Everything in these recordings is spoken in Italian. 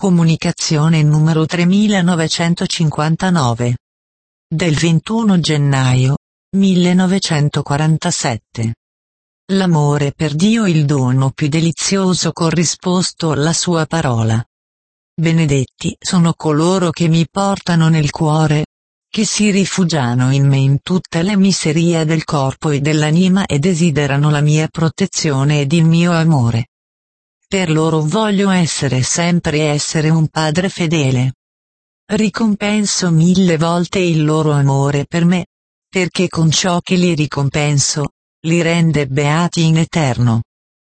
Comunicazione numero 3959. Del 21 gennaio 1947. L'amore per Dio, il dono più delizioso corrisposto alla sua parola. Benedetti sono coloro che mi portano nel cuore, che si rifugiano in me in tutte le miserie del corpo e dell'anima e desiderano la mia protezione ed il mio amore. Per loro voglio essere un padre fedele. Ricompenso 1000 volte il loro amore per me, perché con ciò che li ricompenso, li rende beati in eterno.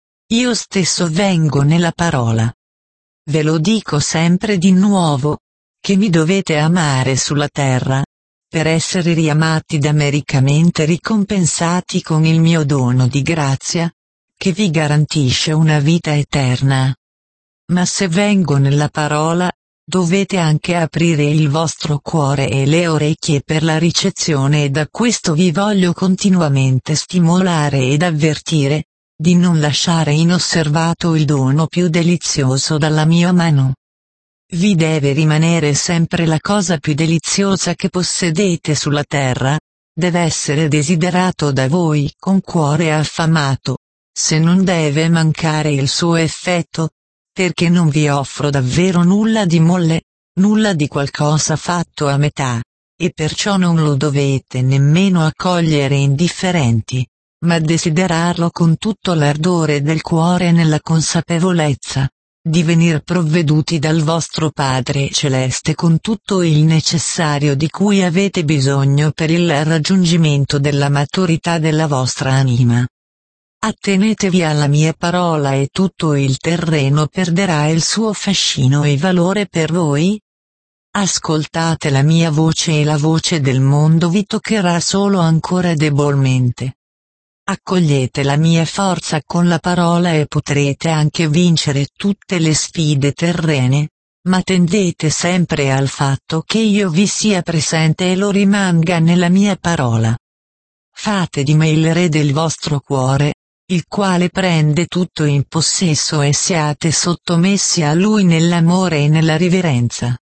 Io stesso vengo nella parola. Ve lo dico sempre di nuovo, che mi dovete amare sulla terra, per essere riamati ed americamente ricompensati con il mio dono di grazia, che vi garantisce una vita eterna. Ma se vengo nella parola, dovete anche aprire il vostro cuore e le orecchie per la ricezione, e da questo vi voglio continuamente stimolare ed avvertire, di non lasciare inosservato il dono più delizioso dalla mia mano. Vi deve rimanere sempre la cosa più deliziosa che possedete sulla terra, deve essere desiderato da voi con cuore affamato, se non deve mancare il suo effetto, perché non vi offro davvero nulla di molle, nulla di qualcosa fatto a metà, e perciò non lo dovete nemmeno accogliere indifferenti, ma desiderarlo con tutto l'ardore del cuore, nella consapevolezza di venir provveduti dal vostro Padre Celeste con tutto il necessario di cui avete bisogno per il raggiungimento della maturità della vostra anima. Attenetevi alla mia parola e tutto il terreno perderà il suo fascino e valore per voi. Ascoltate la mia voce e la voce del mondo vi toccherà solo ancora debolmente. Accogliete la mia forza con la parola e potrete anche vincere tutte le sfide terrene, ma tendete sempre al fatto che io vi sia presente e lo rimanga nella mia parola. Fate di me il re del vostro cuore, il quale prende tutto in possesso, e siate sottomessi a lui nell'amore e nella riverenza.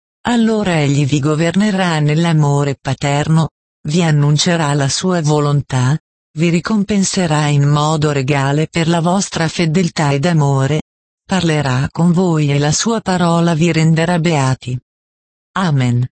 Allora egli vi governerà nell'amore paterno, vi annuncerà la sua volontà, vi ricompenserà in modo regale per la vostra fedeltà ed amore, parlerà con voi e la sua parola vi renderà beati. Amen.